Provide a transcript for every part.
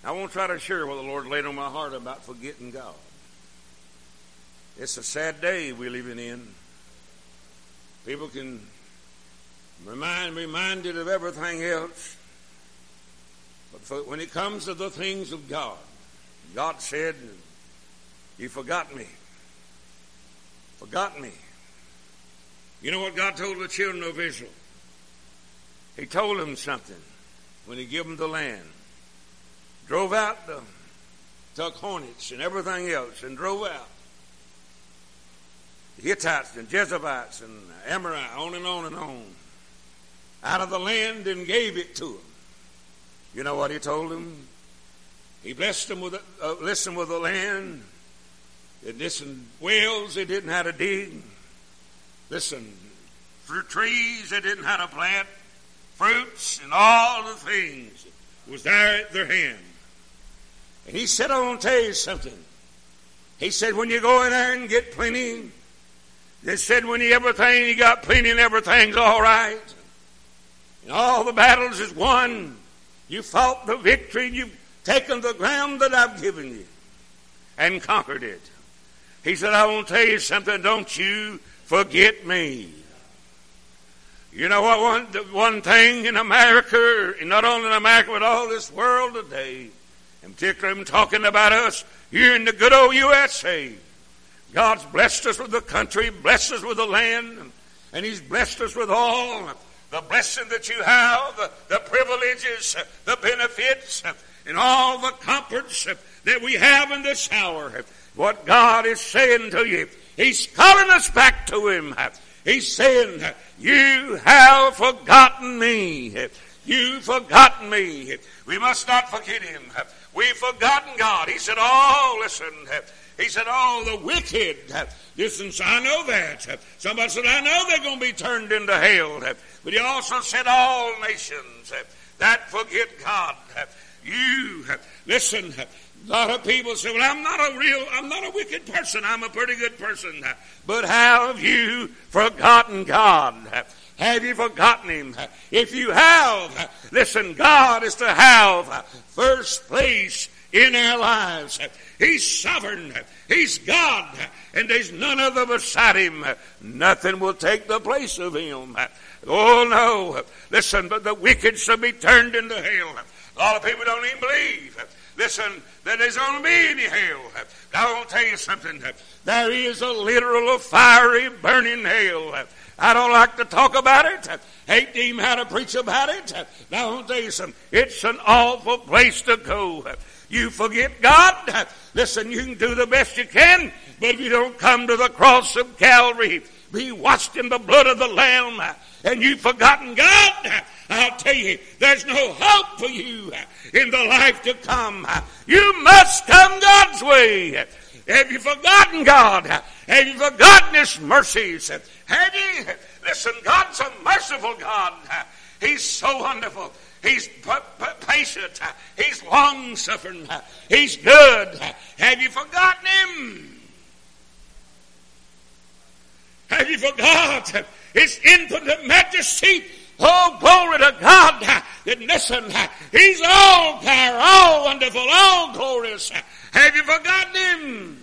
I won't try to share what the Lord laid on my heart about forgetting God. It's a sad day we're living in. People can reminded of everything else. But when it comes to the things of God, God said, you forgot me. Forgot me. You know what God told the children of Israel? He told them something when he gave them the land. Drove out took hornets and everything else and drove out the Hittites and Jezebites and Amorites, on and on and on, out of the land and gave it to them. You know what he told them? He blessed them with the land. Listen, wells they didn't have to dig. Listen, trees they didn't have to plant. Fruits and all the things was there at their hand. And he said, I want to tell you something. He said, when you go in there and get plenty, they said, when you got plenty and everything's all right, and all the battles is won, you fought the victory, you've taken the ground that I've given you and conquered it. He said, I want to tell you something, don't you forget me. You know what, one thing in America, and not only in America, but all this world today, in particular I'm talking about us here in the good old USA. God's blessed us with the country, blessed us with the land, and he's blessed us with all the blessing that you have, the privileges, the benefits, and all the comforts that we have in this hour. What God is saying to you, he's calling us back to him. He's saying, you have forgotten me. You've forgotten me. We must not forget him. We've forgotten God. He said, oh, listen. He said, oh, the wicked. Listen, I know that. Somebody said, I know they're going to be turned into hell. But he also said, all nations that forget God. You, listen, a lot of people say, well, I'm not a wicked person. I'm a pretty good person. But have you forgotten God? Have you forgotten him? If you have, listen, God is to have first place in our lives. He's sovereign. He's God. And there's none other beside him. Nothing will take the place of him. Oh, no. Listen, but the wicked shall be turned into hell. A lot of people don't even believe. Listen, that there's going to be any hell. I want to tell you something. There is a literal fiery burning hell. I don't like to talk about it. Hate to even how to preach about it. I want to tell you something. It's an awful place to go. You forget God. Listen, you can do the best you can, but if you don't come to the cross of Calvary, be washed in the blood of the Lamb, and you've forgotten God, I'll tell you, there's no hope for you in the life to come. You must come God's way. Have you forgotten God? Have you forgotten his mercies? Have you? Listen, God's a merciful God. He's so wonderful. He's patient. He's long-suffering. He's good. Have you forgotten him? Have you forgotten his infinite majesty? Oh, glory to God. And listen, he's all power, all wonderful, all glorious. Have you forgotten him?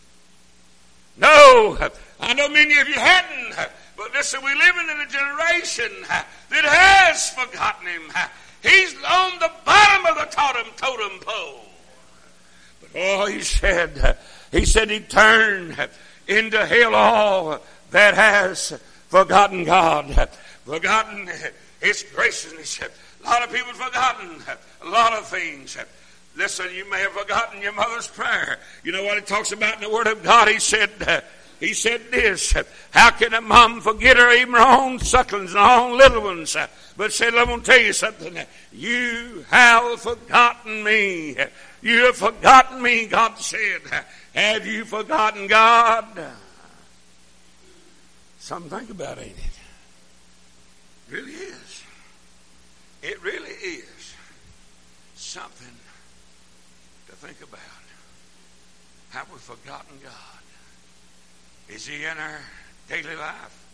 No, I know many of you hadn't. But listen, we're living in a generation that has forgotten him. He's on the bottom of the totem pole. But oh, he said he'd turn into hell all that has forgotten God, forgotten his graciousness. A lot of people have forgotten a lot of things. Listen, you may have forgotten your mother's prayer. You know what it talks about in the Word of God? He said this, how can a mom forget her, even her own sucklings and her own little ones? But said, I'm going to tell you something. You have forgotten me. You have forgotten me, God said. Have you forgotten God? Something to think about, ain't it? It really is. It really is something to think about. Have we forgotten God? Is he in our daily life?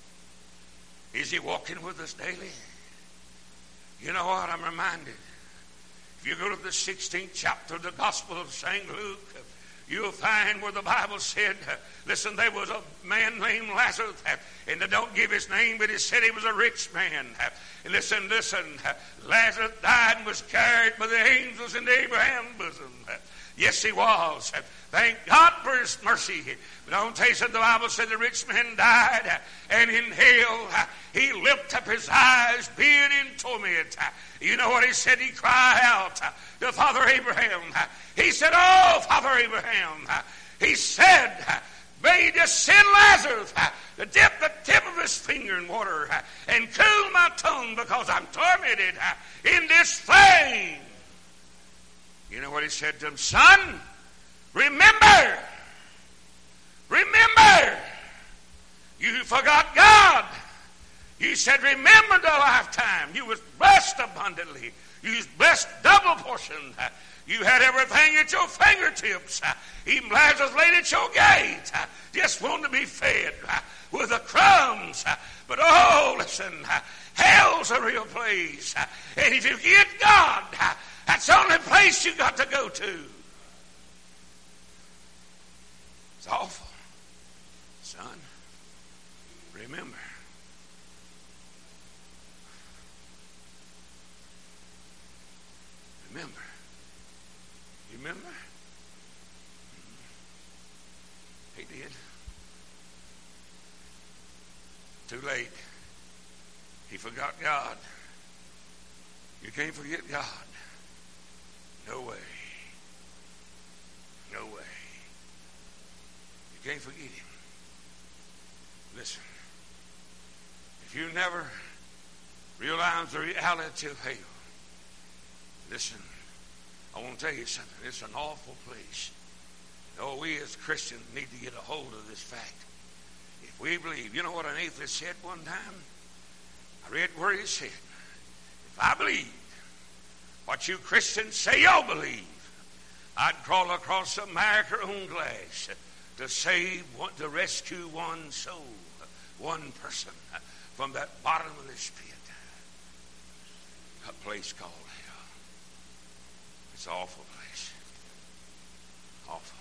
Is he walking with us daily? You know what? I'm reminded If you go to the 16th chapter of the Gospel of St. Luke, you'll find where the Bible said, listen, there was a man named Lazarus, and they don't give his name, but it said he was a rich man. And listen, Lazarus died and was carried by the angels into Abraham's bosom. Yes, he was. Thank God for his mercy. But I want to tell you something, the Bible said the rich man died, and in hell he lifted up his eyes, being in torment. You know what he said? He cried out to Father Abraham. He said, oh, Father Abraham. He said, may you just send Lazarus to dip the tip of his finger in water and cool my tongue, because I'm tormented in this flame. You know what he said to him? Son, remember, you forgot God. You said, remember the lifetime. You was blessed abundantly. You was blessed double portion. You had everything at your fingertips. Even Lazarus laid at your gate, just wanting to be fed with the crumbs. But oh, listen, hell's a real place. And if you get God, that's the only place you got to go to. It's awful. Son, remember. Remember. You remember? He did. Too late. He forgot God. You can't forget God. No way. No way. You can't forget him. Listen. If you never realize the reality of hell, listen, I want to tell you something. It's an awful place. Oh, we as Christians need to get a hold of this fact. If we believe, you know what an atheist said one time? I read where he said, if I believe what you Christians say y'all believe, I'd crawl across America on glass to save, to rescue one soul, one person from that bottom of this pit. A place called hell. It's an awful place. Awful.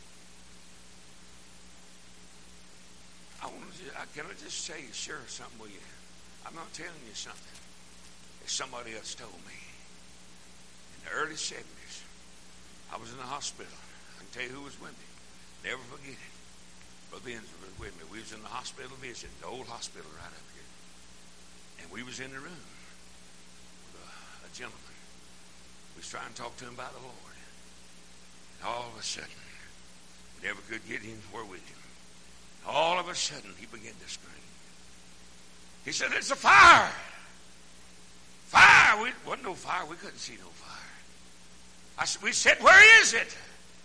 Can I just say, share something with you? I'm not telling you something that somebody else told me. In the early 70s, I was in the hospital. I can tell you who was with me. Never forget it. Brother Enzo was with me. We was in the hospital visiting, the old hospital right up here. And we was in the room with a gentleman. We was trying to talk to him about the Lord. And all of a sudden, we never could get anywhere with him. All of a sudden, he began to scream. He said, it's a fire. Fire. Wasn't no fire. We couldn't see no fire. We said, where is it?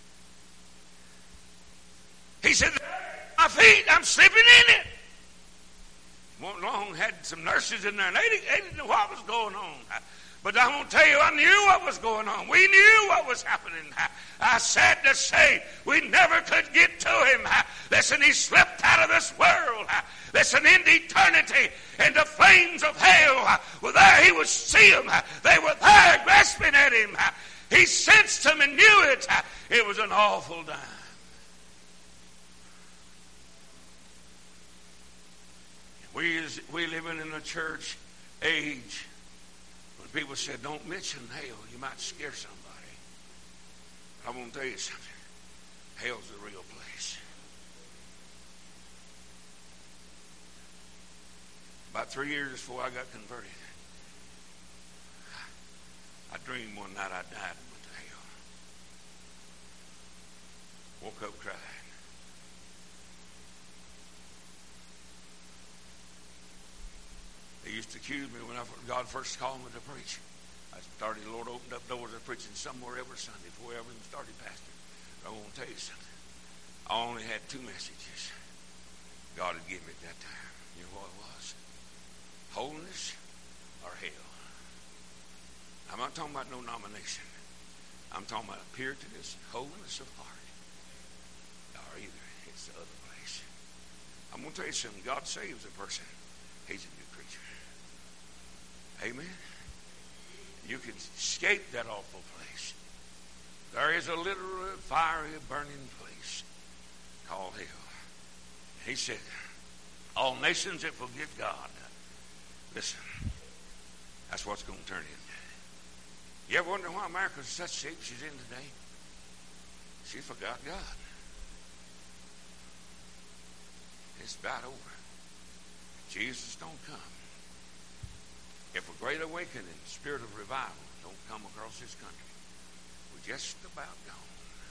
He said, my feet, I'm slipping in it. Won't long had some nurses in there, and they didn't know what was going on. But I won't tell you, I knew what was going on. We knew what was happening. I sad to say, we never could get to him. Listen, he slipped out of this world. Listen, into eternity, and the flames of hell were there. He would see them. They were there grasping at him. He sensed them and knew it. It was an awful time. We living in a church age when people said, don't mention hell, you might scare somebody. But I want to tell you something. Hell's a real place. About 3 years before I got converted, I dreamed one night I died and went to hell. Woke up crying. They used to accuse me when God first called me to preach. The Lord opened up doors of preaching somewhere every Sunday before I ever started pastoring. But I want to tell you something. I only had 2 messages God had given me at that time. You know what it was? Holiness or hell. I'm not talking about no nomination. I'm talking about Puritanism, holiness of heart. Or either it's the other place. I'm going to tell you something. God saves a person. He's a new creature. Amen. You can escape that awful place. There is a literal fiery, burning place called hell. He said, all nations that forget God, listen, that's what's going to turn into. You ever wonder why America's in such shape she's in today? She forgot God. It's about over. Jesus don't come. If a great awakening, spirit of revival don't come across this country, we're just about gone.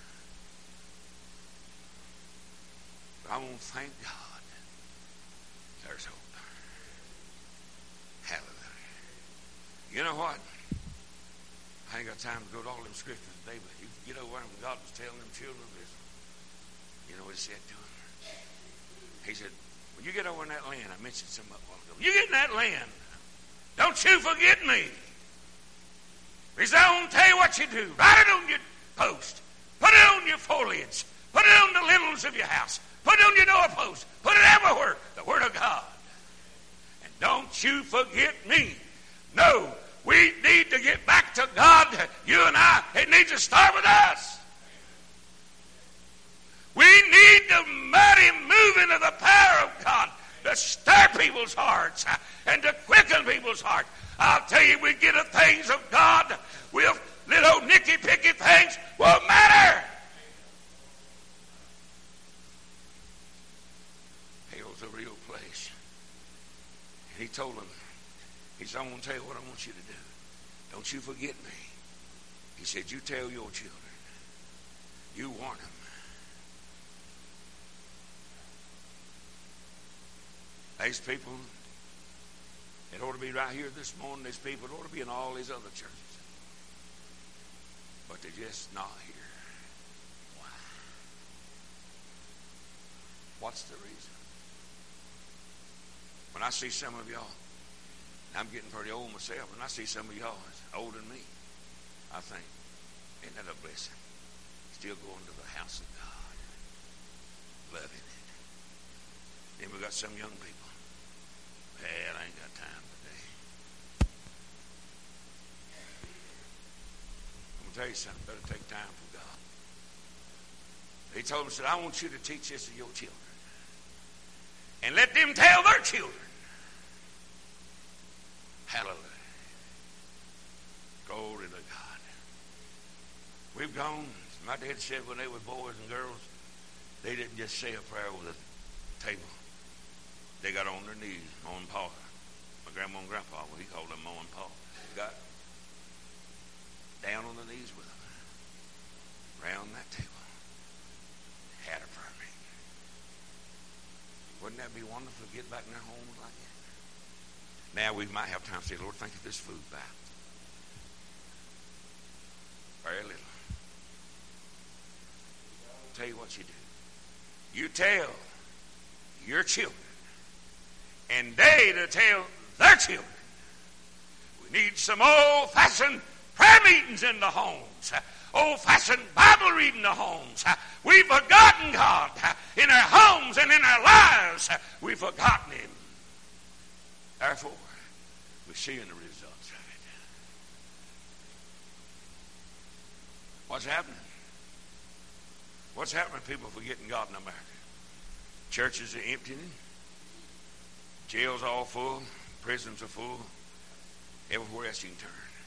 But I want to thank God. There's hope. Hallelujah. You know what? I ain't got time to go to all them scriptures today, but you get over there when God was telling them children this. You know what he said to them? He said, when you get over in that land, I mentioned some a while ago. You get in that land, don't you forget me. He said, I want to tell you what you do. Write it on your post. Put it on your foliage. Put it on the lintels of your house. Put it on your doorpost. Put it everywhere. The Word of God. And don't you forget me. No, we need to get back to God. You and I. It needs to start with us. We need the mighty moving of the power of God to stir people's hearts and to quicken people's hearts. I'll tell you, we get the things of God with little nicky-picky things won't matter. Hell's a real place. And he told them, he said, I'm going to tell you what I want you to do. Don't you forget me. He said, you tell your children. You warn them. There's people that ought to be right here this morning. There's people that ought to be in all these other churches. But they're just not here. Why? What's the reason? When I see some of y'all, and I'm getting pretty old myself, when I see some of y'all that's older than me, I think, isn't that a blessing? Still going to the house of God. Loving it. Then we got some young people. Well, I ain't got time today. I'm going to tell you something. Better take time for God. He told him, said, I want you to teach this to your children. And let them tell their children. Hallelujah. Glory to God. We've gone. My dad said when they were boys and girls, they didn't just say a prayer with a table. They got on their knees, Mom and Pa. My grandma and grandpa, well, he called them Mom and Pa. Got down on their knees with them. Around that table. Had a prayer meeting. Wouldn't that be wonderful to get back in their homes like that? Now we might have time to say, Lord, thank you for this food back. Very little. I'll tell you what you do. You tell your children, and they to tell their children. We need some old-fashioned prayer meetings in the homes. Old-fashioned Bible reading in the homes. We've forgotten God in our homes and in our lives. We've forgotten Him. Therefore, we're seeing the results of it. What's happening? What's happening? People forgetting God in America. Churches are emptying. Jails all full. Prisons are full. Everywhere else you can turn.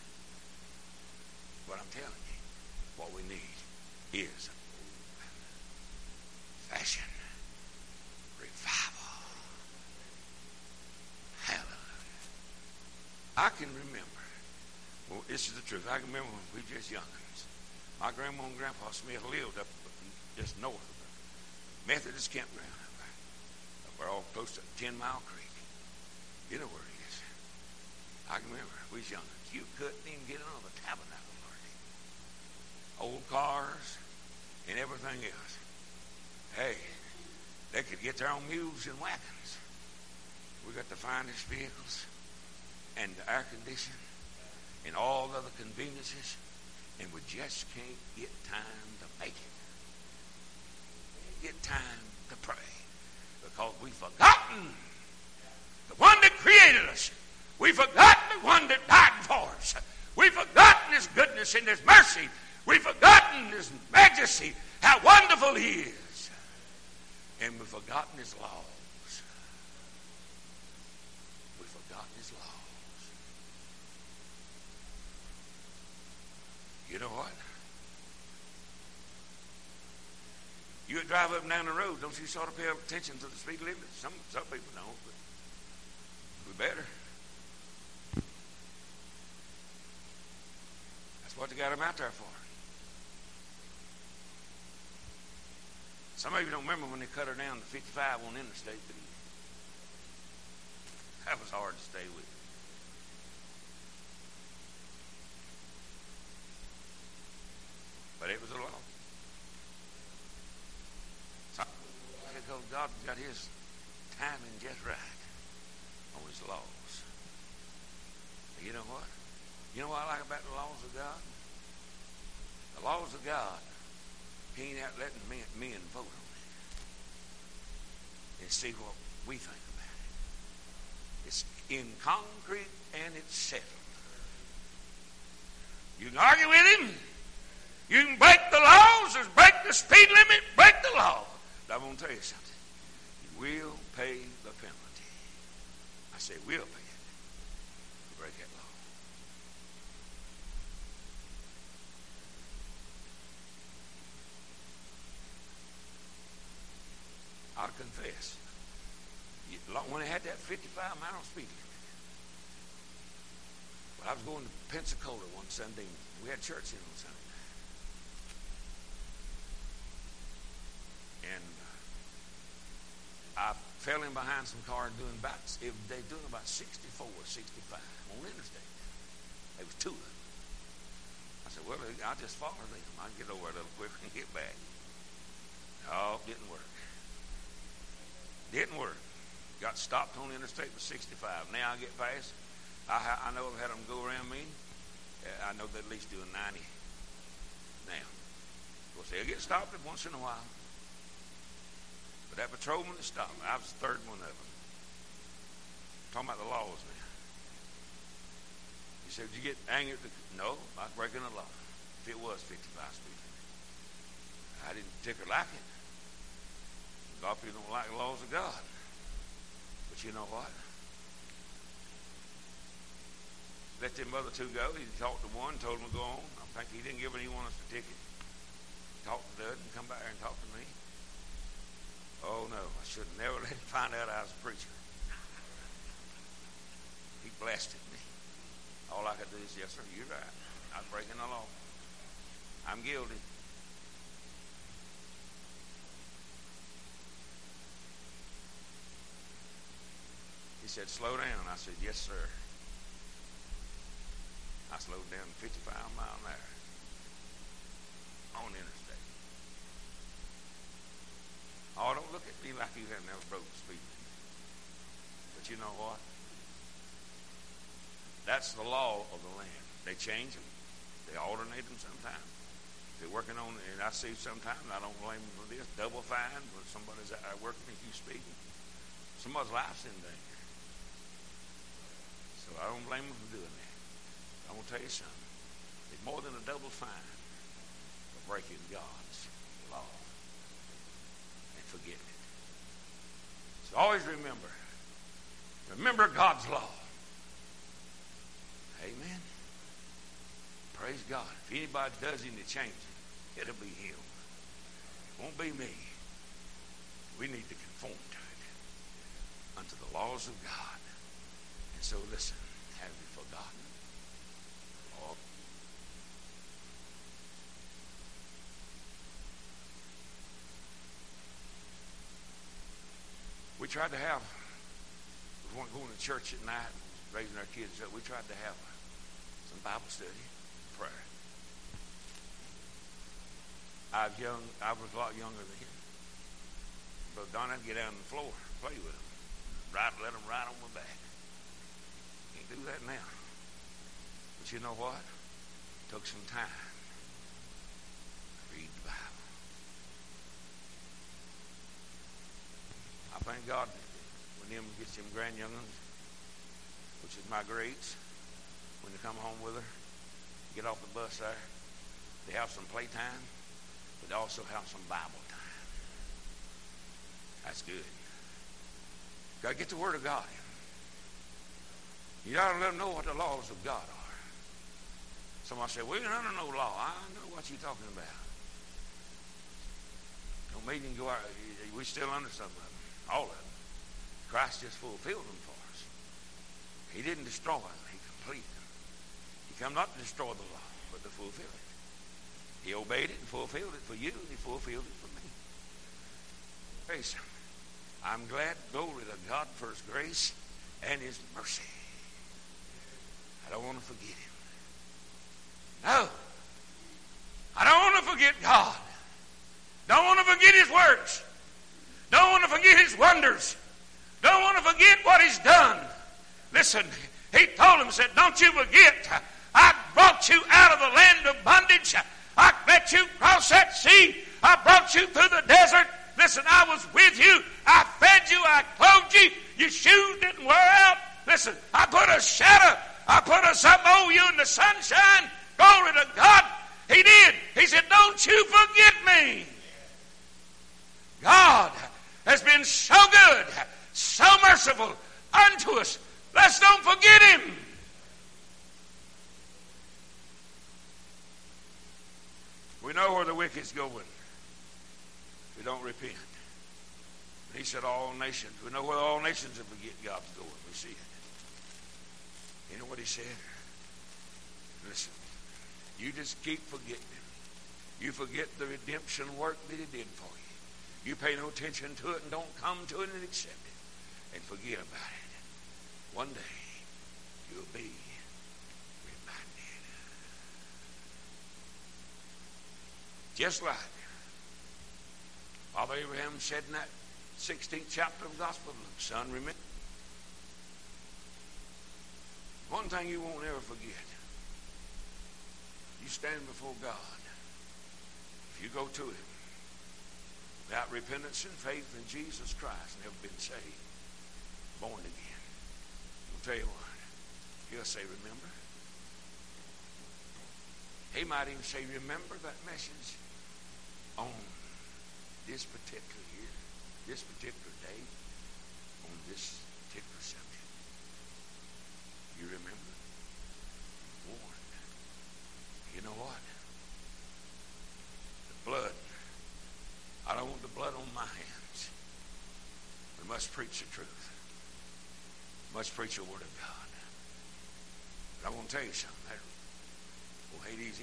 But I'm telling you, what we need is fashion revival. Hallelujah. I can remember, well, this is the truth. I can remember when we were just youngins. My grandma and grandpa Smith lived up just north of the Methodist campground up there. We're all close to 10 Mile Creek. You know where it is. I can remember we was young. You couldn't even get on the tabernacle, Lord. Old cars and everything else. Hey, they could get their own mules and wagons. We got the finest vehicles and the air conditioning and all the other conveniences, and we just can't get time to make it. Get time to pray because we've forgotten the one that created us. We've forgotten the one that died for us. We've forgotten goodness and His mercy. We've forgotten His majesty, how wonderful He is. And we've forgotten His laws. We've forgotten His laws. You know what? You drive up and down the road, don't you sort of pay attention to the speed limit? Some people don't, but we better. That's what they got them out there for. Some of you don't remember when they cut her down to 55 on interstate, but that was hard to stay with. But it was a law. Because God got His timing just right on His laws. You know what? You know what I like about the laws of God? The laws of God, He ain't out letting men vote on it and see what we think about it. It's in concrete and it's settled. You can argue with Him. You can break the laws, or break the speed limit, break the law. But I'm going to tell you something. You will pay the penalty. I say will pay it to break that law. I'll confess. When I had that 55-mile speed limit, but I was going to Pensacola one Sunday. We had church in on Sunday. And I fell in behind some cars doing about 64 or 65 on interstate. There was two of them. I said, well, I'll just follow them. I'll get over a little quicker and get back. No, it didn't work. Didn't work. Got stopped on interstate with 65. Now I get past. I know I've had them go around me. I know they're at least doing 90 now. Of course, they'll get stopped once in a while. But that patrolman that stopped me, I was the third one of them. Talking about the laws now. He said, did you get angry? No, I was breaking the law. If it was 55 speed limit. I didn't particularly like it. A lot of people don't like the laws of God. But you know what? Let them other two go. He talked to one, told him to go on. I think he didn't give anyone else a ticket. Talked to Dud and come back there and talk to me. Oh no, I should have never let him find out I was a preacher. He blasted me. All I could do is, yes sir, you're right. I was breaking the law. I'm guilty. He said, slow down. I said, yes sir. I slowed down 55 miles an hour on interstate. Oh, don't look at me like you have never broke the speed limit. But you know what? That's the law of the land. They change them. They alternate them sometimes. If they're working on it, and I see sometimes, I don't blame them for this, double fine when somebody's out there working if you speeding. Somebody's life's in danger. So I don't blame them for doing that. I'm going to tell you something. It's more than a double fine for breaking God's law and forgetting it. So always remember God's law. Amen. Praise God. If anybody does any changing, it'll be Him. It won't be me. We need to conform to it unto the laws of God. And so listen, have you forgotten? Lord, we tried to have, we weren't going to church at night, raising our kids up. We tried to have some Bible study, prayer. I was a lot younger than him. But Don, I'd get out on the floor, play with them, let them ride on my back. Can't do that now. But you know what? It took some time to read the Bible. I thank God when them gets them grand young'uns, which is my greats, when they come home with her, get off the bus there. They have some playtime, but they also have some Bible time. That's good. Got to get the Word of God in. You got to let them know what the laws of God are. Somebody said, "Well, I don't know law." I know what you're talking about. Don't make them go out. We still under some of them, all of them. Christ just fulfilled them for us. He didn't destroy them; He completed them. He come not to destroy the law, but to fulfill it. He obeyed it and fulfilled it for you, and He fulfilled it for me. Praise Him. I'm glad, glory to God, for His grace and His mercy. I don't want to forget Him. No. I don't want to forget God. Don't want to forget His works. Don't want to forget His wonders. Don't want to forget what He's done. Listen, He told him, said, "Don't you forget, I brought you out of the land of bondage. I let you cross that sea. I brought you through the desert. Listen, I was with you. I fed you. I clothed you. Your shoes didn't wear out. Listen, I put a shadow. I put something over you in the sunshine. Glory to God." He did. He said, "Don't you forget me." God has been so good, so merciful unto us. Let's don't forget Him. We know where the wicked's going. We don't repent. He said all nations. We know where all nations will forget God's going. We see it. You know what He said? Listen, you just keep forgetting Him. You forget the redemption work that He did for you. You pay no attention to it and don't come to it and accept it and forget about it. One day you'll be reminded. Just like Father Abraham said in that 16th chapter of the Gospel of Luke, "Son, remember." One thing you won't ever forget. You stand before God. If you go to Him without repentance and faith in Jesus Christ, never been saved, born again, I'll tell you what, He'll say, "Remember." He might even say, "Remember that message on this particular year, this particular day, on this particular subject. You remember? Warned. You know what? The blood. I don't want the blood on my hands. We must preach the truth. We must preach the Word of God." But I want to tell you something. Well, Hades,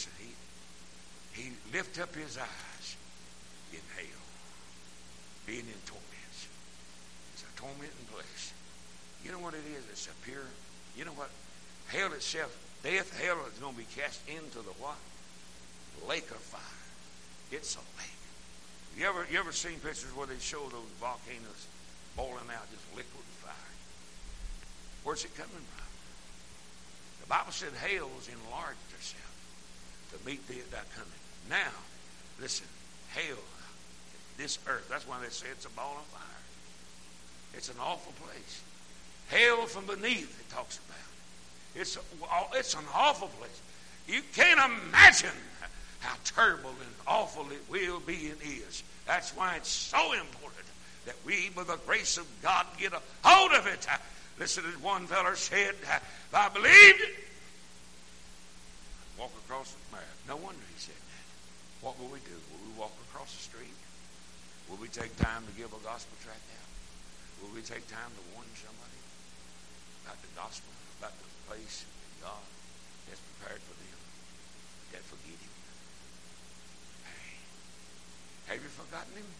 he lift up his eyes in hell, being in torments. It's a tormenting place. You know what it is? It's a pure, you know what? Hell itself, death, hell is going to be cast into the what? Lake of fire. It's a lake. You ever seen pictures where they show those volcanoes boiling out, just liquid fire? Where's it coming from? The Bible said hell has enlarged herself to meet that coming. Now, listen, hell, this earth, that's why they say it's a ball of fire. It's an awful place. Hell from beneath, it talks about. It's an awful place. You can't imagine how terrible and awful it will be and is. That's why it's so important that we, by the grace of God, get a hold of it. Listen, as one feller said, "If I believed it, I'd walk across the map." No wonder he said that. What will we do? Will we walk across the street? Will we take time to give a gospel tract out? Will we take time to warn somebody about the gospel, about the place that God has prepared for them that forget Him? Hey, have you forgotten Him?